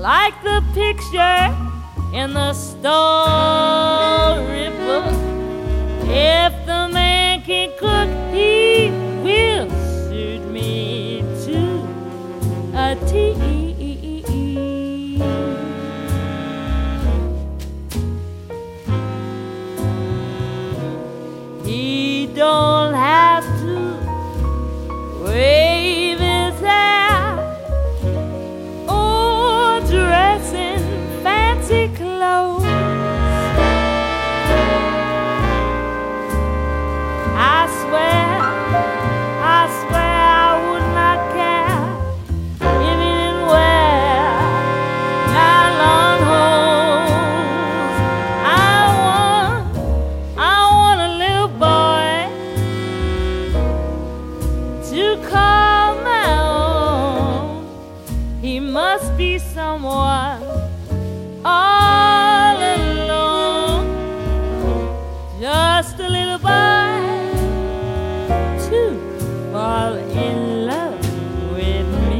like the picture in the storybook. If the man can cook, he will suit me to a T. He don't have to wave his hair or dress in fancy clothes. I swear I would not care if he didn't wear nylon hose. I want a little boy to call my own. He must be someone all alone, just a little boy to fall in love with me.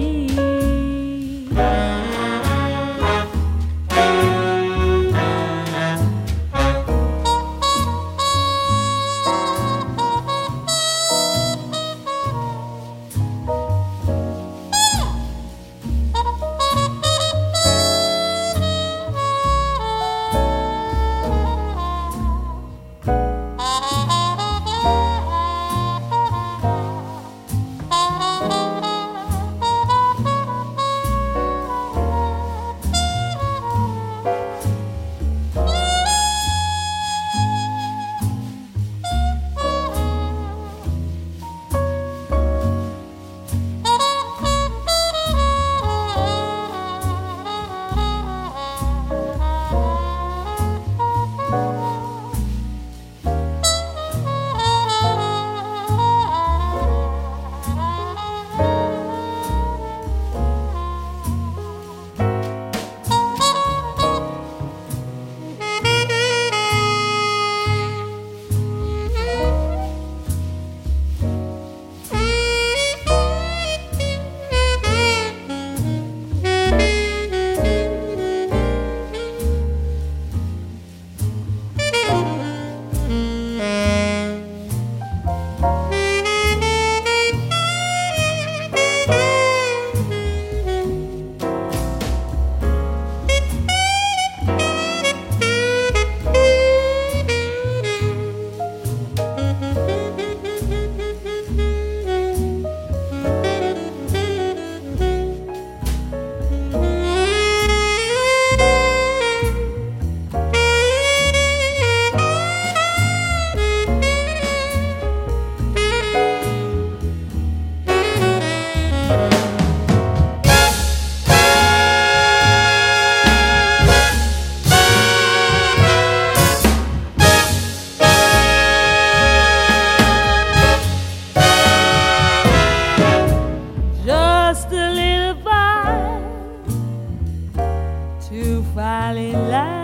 Just a little boy to fall in love.